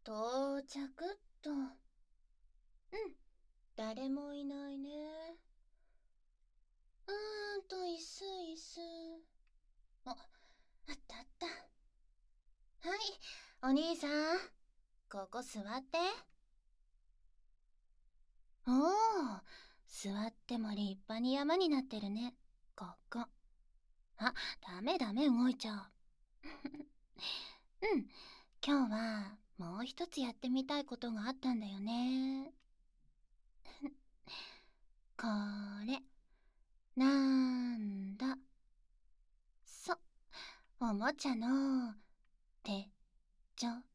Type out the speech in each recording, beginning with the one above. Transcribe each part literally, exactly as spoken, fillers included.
到着っと。うん、誰もいないね。うーんと、椅子椅子。あ、あったあった。はい、お兄さん、ここ座って。おお、座っても立派に山になってるね、ここ。あ、ダメダメ、動いちゃう。うん、今日はもう一つやってみたいことがあったんだよね。これ、なんだ。そ、おもちゃの、手帳。ん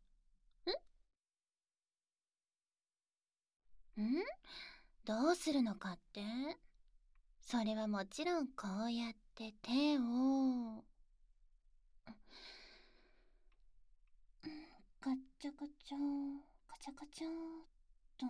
んどうするのかって？それはもちろんこうやって手を、カチャカチャ、カチャカチャーっと。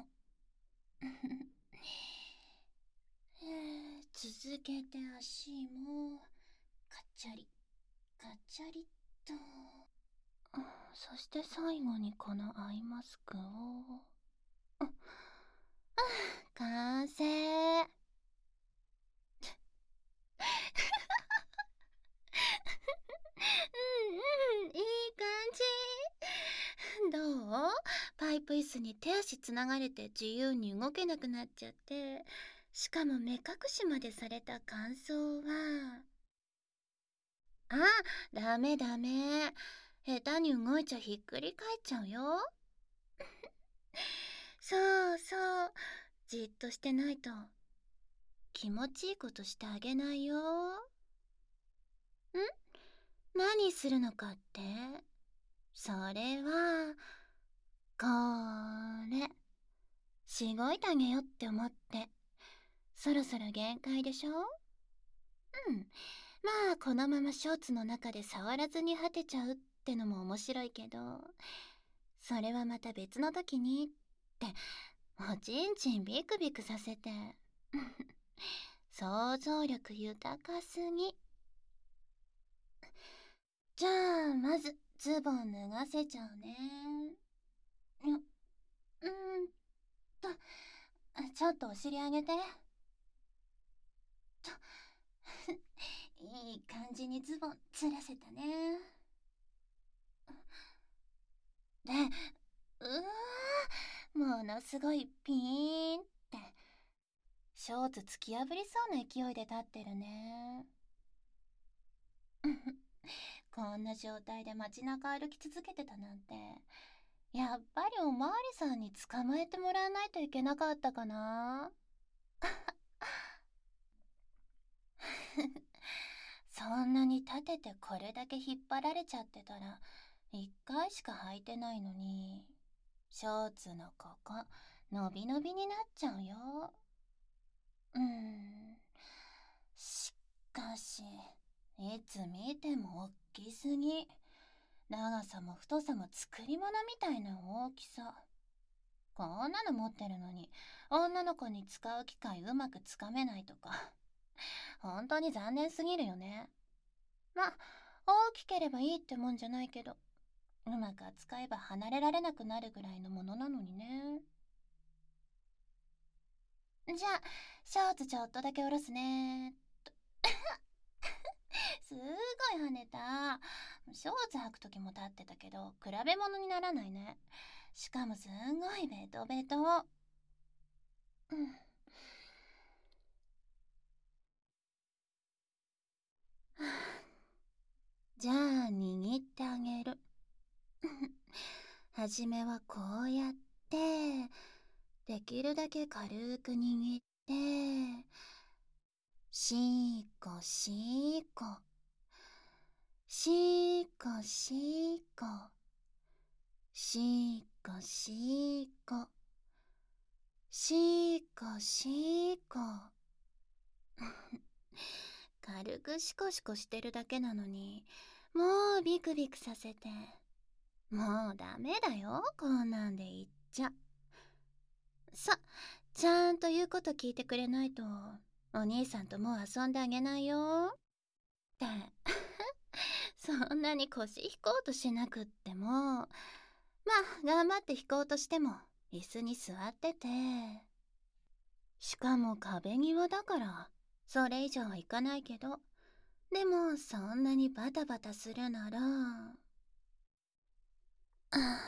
えー続けて足も、カチャリ、カチャリっと。そして最後にこのアイマスクを。ああ、完成。うんうん、いい感じ。どう？パイプ椅子に手足つながれて自由に動けなくなっちゃって、しかも目隠しまでされた感想は。あ、ダメダメ。下手に動いちゃひっくり返っちゃうよ。そうそう。じっとしてないと気持ちいいことしてあげないよ。ん？何するのかって？それは、これ。しごいてあげようって思って。そろそろ限界でしょ？うん。まあ、このままショーツの中で触らずに果てちゃうってのも面白いけど、それはまた別の時にって、おちんちんビクビクさせて。想像力豊かすぎ。じゃあ、まず、ズボン脱がせちゃうね。よっ、うーんと、ちょっとお尻上げて。と、いい感じにズボンずらせたね。で、うわー、ものすごいピーンって、ショーツ突き破りそうな勢いで立ってるね。こんな状態で街中歩き続けてたなんて、やっぱりおまわりさんに捕まえてもらわないといけなかったかな。そんなに立ててこれだけ引っ張られちゃってたら、一回しか履いてないのに、ショーツのここ、伸び伸びになっちゃうよ。うーん。しかし、いつ見てもおっきすぎ。長さも太さも作り物みたいな大きさ。こんなの持ってるのに、女の子に使う機会うまくつかめないとか。本当に残念すぎるよね。ま、大きければいいってもんじゃないけど、うまく扱えば離れられなくなるぐらいのものなのにね。じゃあ、ショーツちょっとだけ下ろすね。すーごい跳ねた。ショーツ履くときも立ってたけど、比べ物にならないね。しかもすんごいベトベト。うん。じゃあ、握ってあげる。はじめはこうやって、できるだけ軽く握って、しーこしーこ、しーこしーこ、しーこしーこ、しーこしーこ。軽くシコシコしてるだけなのに、もうビクビクさせて。もうダメだよ、こんなんで言っちゃ。さ、ちゃんと言うこと聞いてくれないと、お兄さんともう遊んであげないよ。って、そんなに腰引こうとしなくっても、ままあ、頑張って引こうとしても、椅子に座ってて。しかも壁際だから、それ以上はいかないけど。でも、そんなにバタバタするなら。あ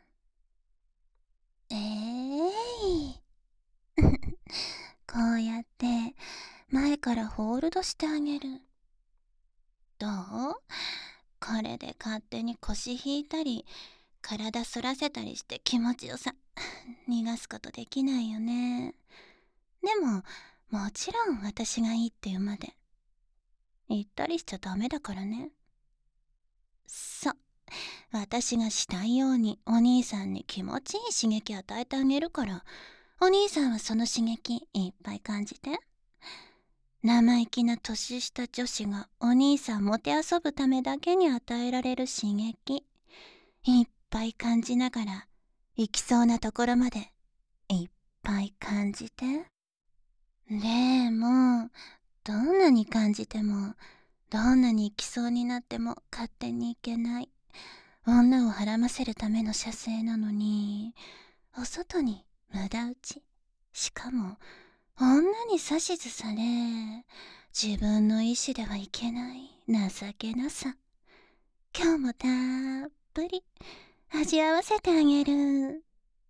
ええい。こうやって、前からホールドしてあげる。どう？これで勝手に腰引いたり、体反らせたりして気持ちよさ、逃がすことできないよね。でも、もちろん私がいいって言うまで。言ったりしちゃダメだからね。そう。私がしたいようにお兄さんに気持ちいい刺激与えてあげるから、お兄さんはその刺激いっぱい感じて。生意気な年下女子がお兄さんもてあそぶためだけに与えられる刺激、いっぱい感じながら、行きそうなところまでいっぱい感じて。でも、どんなに感じても、どんなに行きそうになっても勝手に行けない。女をはらませるための射精なのに、お外に無駄打ち。しかも、女に指図され、自分の意志ではいけない情けなさ。今日もたっぷり味合わせてあげる。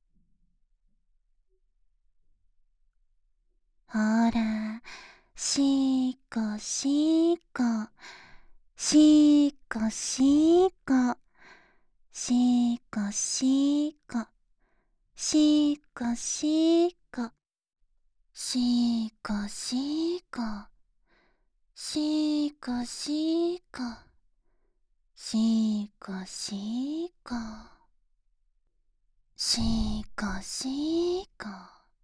ほら、しっこしっこ、しっこしっこ、しっこしっこ、しっこしっこ、しっこしっこ、しっこしっこ、しっこしっこ、しっこしっこ。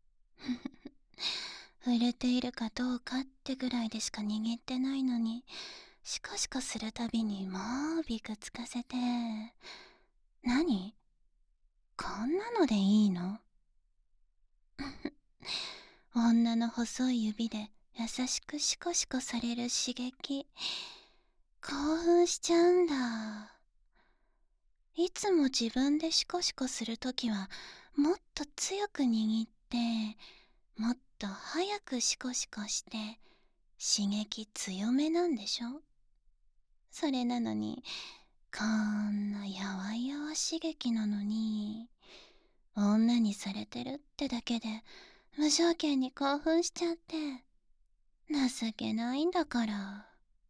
触れているかどうかってぐらいでしか握ってないのに、シコシコするたびにもうびくつかせて。何？こんなのでいいの？女の細い指で優しくシコシコされる刺激、興奮しちゃうんだ。いつも自分でシコシコするときはもっと強く握って、もっと早くシコシコして刺激強めなんでしょ？それなのに、こんなやわやわ刺激なのに、女にされてるってだけで無条件に興奮しちゃって、情けないんだから。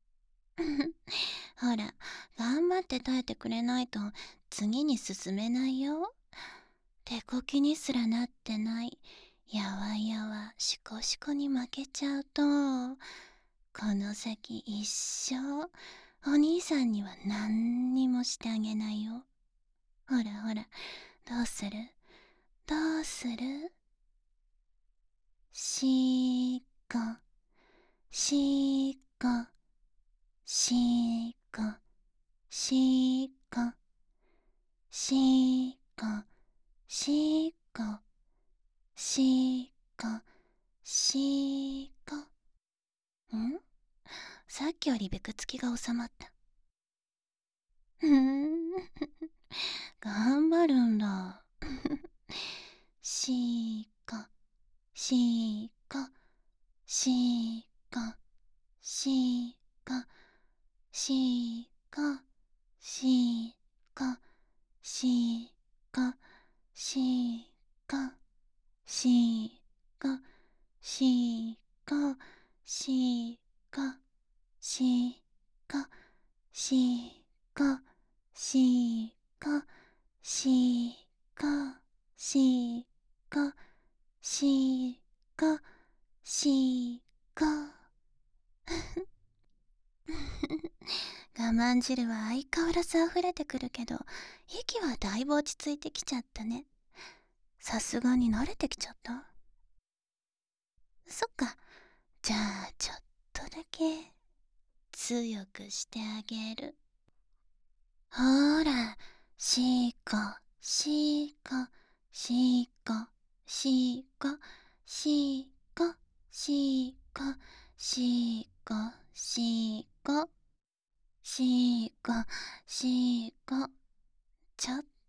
ほら、頑張って耐えてくれないと次に進めないよ。手こきにすらなってないやわやわしこしこに負けちゃうと、この先一生お兄さんには何にもしてあげないよ。ほらほら、どうする？どうする？しっこしっこしっこしっこしっこしっこしっこしっこ。ん？さっきよりべくつきが収まった。ふーん。頑張るんだ。しっこしっこしっこしっこしっこしっこしっこしっこしっこしっこしっこしっこしっこしっこしっこしっこしっこしっこ。我慢汁は相変わらず溢れてくるけど、息はだいぶ落ち着いてきちゃったね。さすがに慣れてきちゃった？そっか。じゃあちょっとだけ強くしてあげる。ほーら、しっこしっこしっこしっこしっこしっこしっこしっこしっこしっこ。ちょっ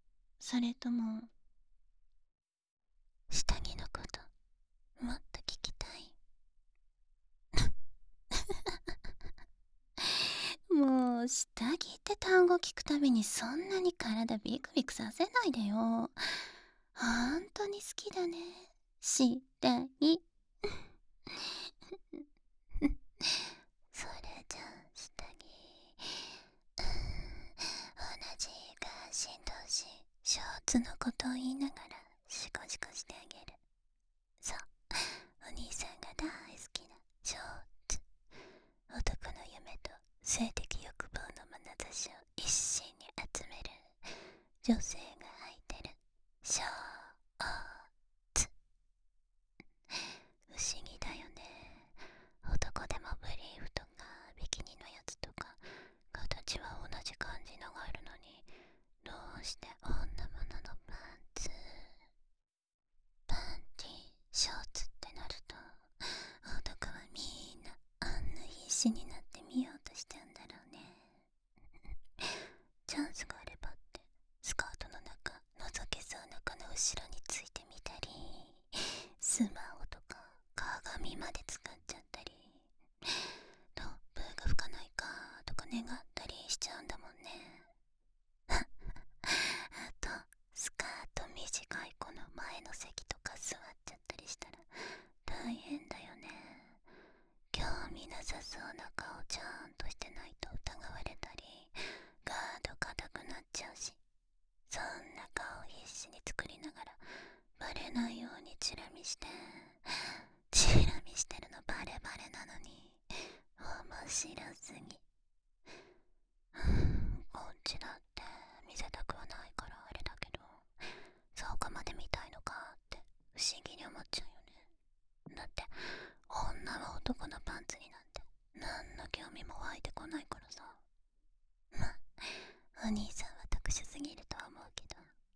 それとも下着のこともっと聞きたい？もう下着って単語聞くたびにそんなに体ビクビクさせないでよ。ほんとに好きだね、下着。それじゃあ下着、うーん、同じ関心同士ショーツのことを言いながらシコシコしてあげる。そう、お兄さんが大好きなショーツ。男の夢と性的欲望の眼差しを一身に集める女性が履いてるショーツ。不思議だよね。男でもブリーフとかビキニのやつとか形は同じ感じのがあるのに、どうして女物のパンツ、パンティ、ショーツってなると男はみんなあんな必死になって見ようとしちゃうんだろうね。チャンスがあればってスカートの中覗けそうな子の後ろについてみたり、スマホとか鏡まで使っちゃったり、突風が吹かないかとか願ったりしちゃうんだもんね。あとスカート短い子の前の席とか座っちゃったりしたら大変だよね。興味なさそうな顔ちゃんとしてないと疑われたり、ガード硬くなっちゃうし、そんな顔必死に作りながらバレないようにチラ見して、チラ見してるのバレバレなのに面白すぎ。こっちだって見せたくはないからあれだけど、そうかまで見たいのかって不思議に思っちゃうよね。だって女は男のパンツになんて何の興味も湧いてこないからさ。まあお兄さんは特殊すぎるとは思うけど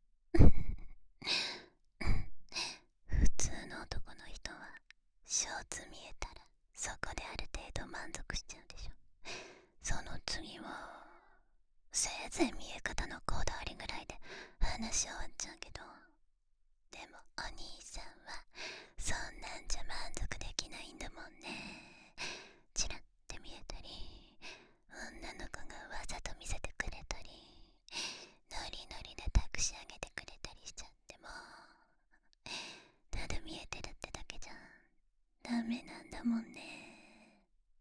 普通の男の人はショーツ見えたらそこである程度満足しちゃうでしょ。その次はせいぜい見え方のこだわりぐらいで話終わっちゃうけど、でもお兄さんはそんなんじゃ満足できないんだもんね。チラって見えたり、女の子がわざと見せてくれたり、ノリノリで託し上げてくれたりしちゃっても、ただ見えてるってだけじゃダメなんだもんね。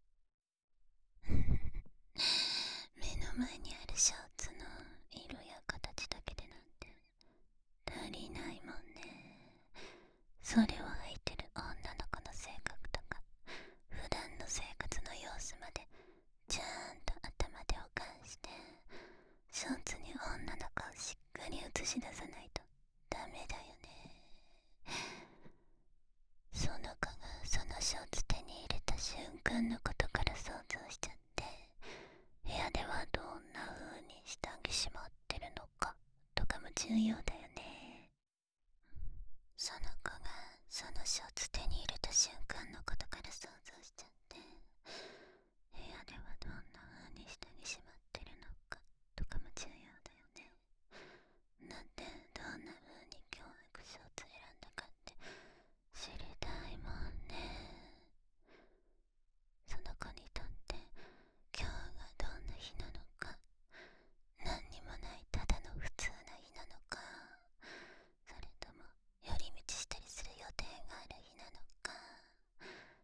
目の前にあるショーツの色や形だけでなんて足りないもんね。それを履いてる女の子の性格とか普段の生活の様子までちゃんと頭で保管して、ショーツに女の子をしっかり映し出さないとダメだよね。その子がそのショーツ手に入れた瞬間のことから想像しちゃって、部屋ではどんな風に下着しまってるのかとかも重要だよね。その子がそのショーツ手に入れた瞬間のことから想像しちゃって、部屋ではどんな風に下着しまってるのかとかも重要だよね。だってどんな風に教育ショーツ選んだかって知りたいもんね。その子にとって今日がどんな日なのか、何にもないただの普通な日なのか、それとも寄り道したりする予定がある日なのか、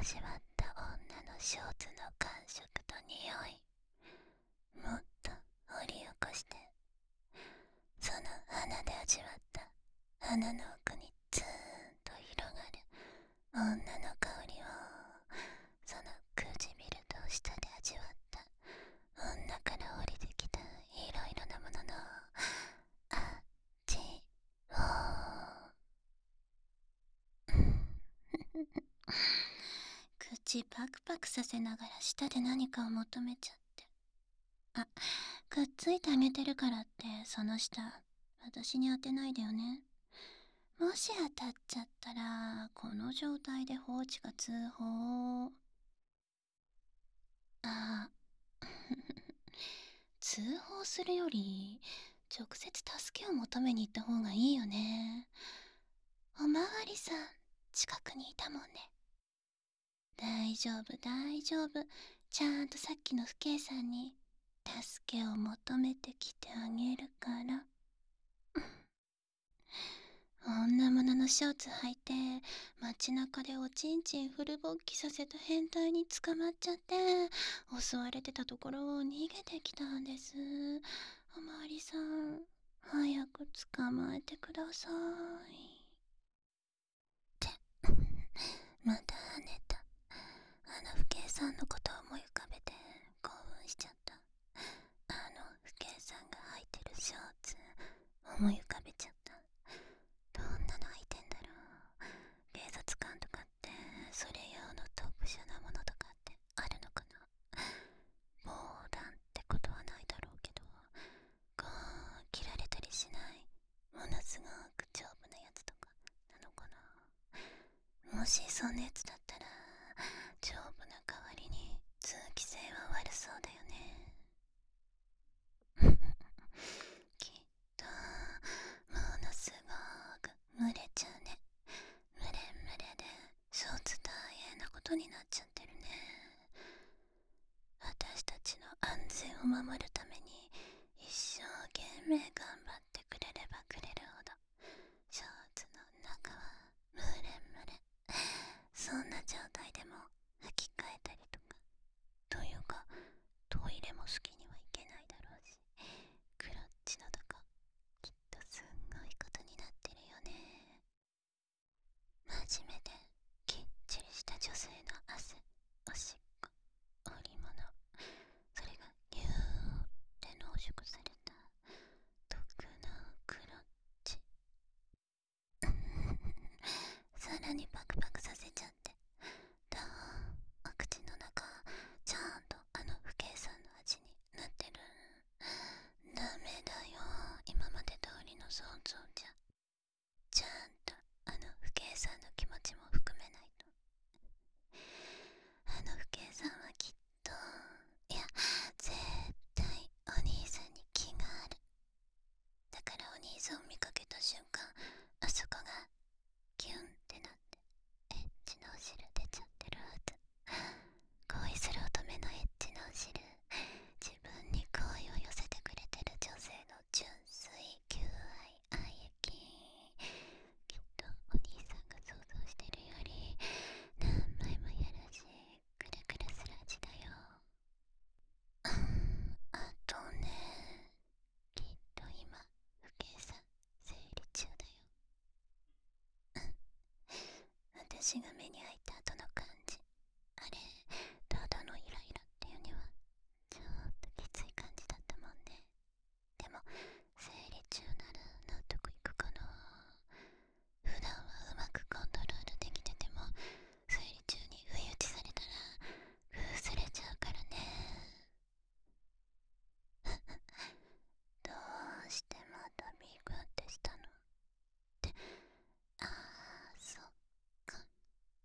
味わった女のショーツの感触と匂い、もっと掘り起こして、その鼻で味わった鼻の奥にツーンと広がる女の香りを、その唇と舌で味わった女から降りてきたいろいろなものの味を口パクパクさせながら舌で何かを求めちゃって。あ、くっついてあげてるからってその舌私に当てないでよね。もし当たっちゃったらこの状態で放置が通報。あ通報するより直接助けを求めに行った方がいいよね。おまわりさん近くにいたもんね。大丈夫大丈夫、ちゃんとさっきの父兄さんに助けを求めてきてあげるから。女物のショーツ履いて街中でおちんちんフル勃起させた変態に捕まっちゃって襲われてたところを逃げてきたんです。おまわりさん早く捕まえてくださいってまた跳ねた。あの父兄さんのことを思い浮かべて興奮しちゃった。あの父兄さんが履いてるショーツ思い浮かべちゃった。どんなの履いてんだろう。警察官とかってそれ用の特殊なものとかってあるのかな。防弾ってことはないだろうけど、こう切られたりしないものすごく丈夫なやつとかなのかな。もしそんなやつだったら丈夫な代わりに通気性は悪そうだよね。きっとものすごく蒸れちゃうね。蒸れ蒸れでショーツ大変なことになっちゃってるね。私たちの安全を守るために一生懸命頑張ってくれればくれるほどショーツの中は蒸れ蒸れ。そんな状態でも履き替えたりとか、というかトイレも好きにはいけないだろうし、クロッチのとこきっとすんごいことになってるよね。真面目できっちりした女性の汗、おしっこ、織物、それがギューって濃縮された特のクロッチさらにパクパクさせちゃって、どうお口の中ちゃんとあの父兄さんの味になってる。ダメだよ、今まで通りの想像じゃ。ちゃんとあの父兄さんの気持ちも含めないと。あの父兄さんはきっと、いや絶対お兄さんに気がある。だからお兄さんを見かけた瞬間あそこがキュンってなってエッチのお汁出ちゃってるはず。恋する乙女のエッチのお汁、自分に好意を寄せてくれてる女性の純粋求愛愛液、きっとお兄さんが想像してるより何倍もやらしいクラクラする味だよ。あとね、きっと今父兄さん生理中だよ。私が目に入った後の感じ、あれただのイライラっていうにはちょっときつい感じだったもんね。でも生理中なら納得いくかな。普段はうまくコントロールできてても生理中に不意打ちされたら崩れちゃうからね。どうしてまたビクってしたのって。あーそっか、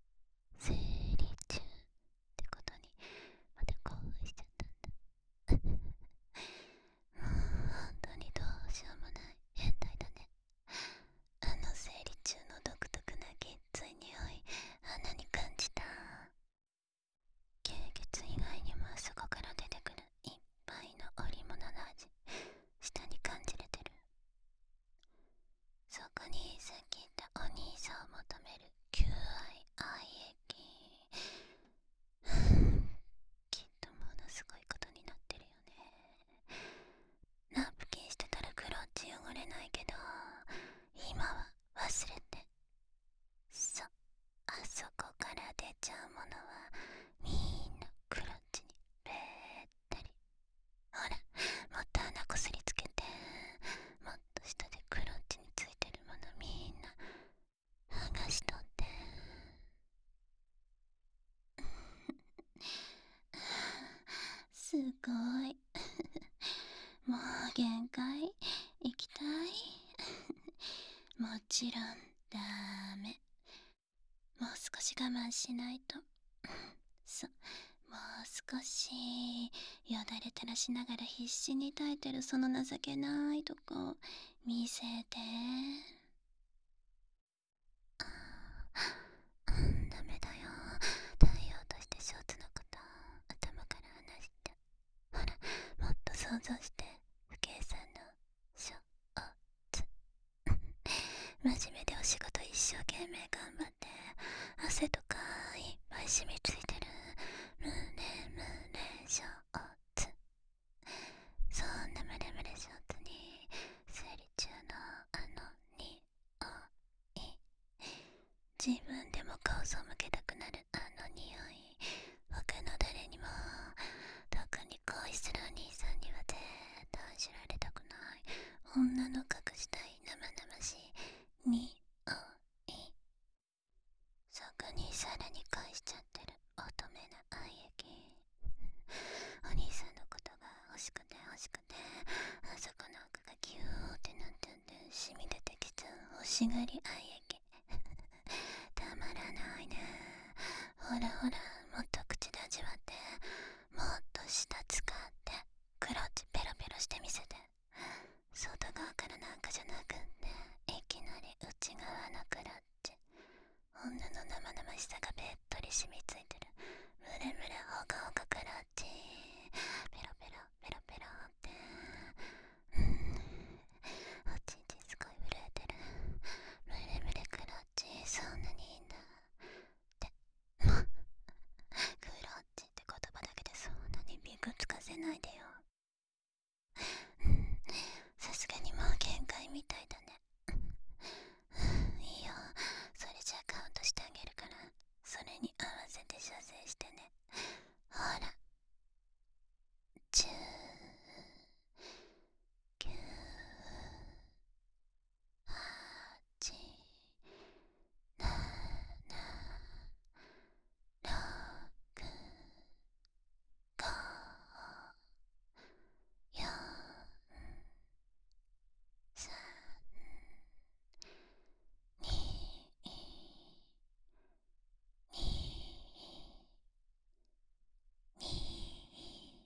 すごい。もう限界。行きたい。もちろんダメ。もう少し我慢しないと。そ、もう少し。よだれ垂らしながら必死に耐えてるその情けないとこ見せて。うん、ダメだよ。耐えようとしてショーツのこと頭から離して。ほら、もっと想像して。不計算のショーツ。真面目でお仕事一生懸命頑張って汗とかいっぱい染みついてるムレムレショーツ。そんなムレムレショーツに生理中のあの匂い、自分でも顔背けたくなるあの匂い、他の誰にも、特に恋するお兄さんには絶対知られたくない女の隠したい生々しい匂い。そこにさらに恋しちゃってる乙女な愛液。お兄さんのことが欲しくて欲しくて、あそこの奥がギューってなってんで染み出てきちゃう欲しがり愛液。たまらないね。ほらほら、もっと口で味わって、もっと舌使ってクロッチペロペロしてみせて。外側からなんかじゃなくって、いきなり内側のクロッチ。女の生々しさがべっとり染みついてるムレムレほかほかクロッチ。ペロペロペロペロって、うん、おちんちんすごい震えてるムレムレクロッチ。そんなにいいんだってクロッチって言葉だけでそんなにビクつかせないでよ。さすがにもう限界みたいだね。いいよ、それじゃあカウントしてあげるから、それに合わせて射精してね。ほら、チュー、キュー、はち、なな、ろく、ご、よん、さん、に、に、に、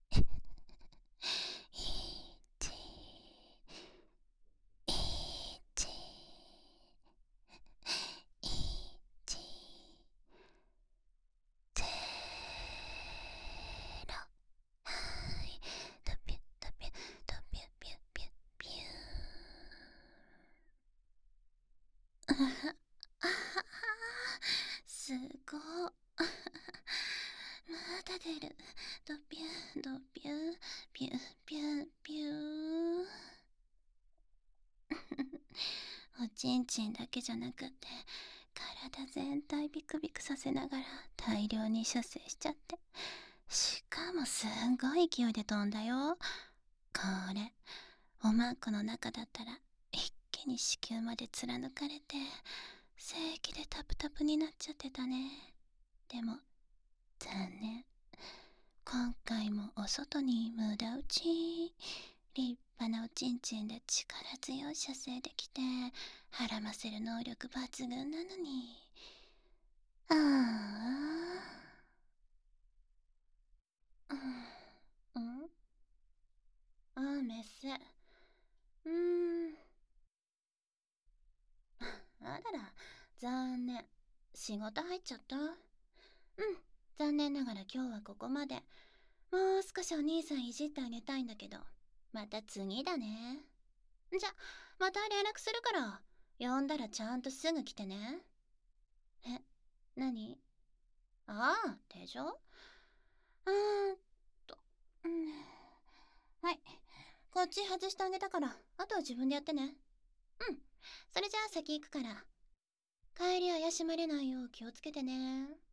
いち、いち、いち、ゼロ。はい。ドピュドピュドピュピュピュピュー。あはあはすごっ。まだ出る。ドピュドピュピュピュピュー。おちんちんだけじゃなくって体全体ビクビクさせながら大量に射精しちゃって、しかもすんごい勢いで飛んだよ。これおまんこの中だったら一気に子宮まで貫かれて正規でタプタプになっちゃってたね。でも残念、今回もお外に無駄打ち。立派なおちんちんで力強い射精できてはらませる能力抜群なのに。ああ、うん、ああ、メス。うーん、あらら、残念。仕事入っちゃった。うん、残念ながら今日はここまで。もう少しお兄さんいじってあげたいんだけど、また次だね。じゃ、また連絡するから、呼んだらちゃんとすぐ来てね。え、何？ああ、手錠？うーんと、うん。はい、こっち外してあげたから、あとは自分でやってね。うん、それじゃあ先行くから。帰り怪しまれないよう気をつけてね。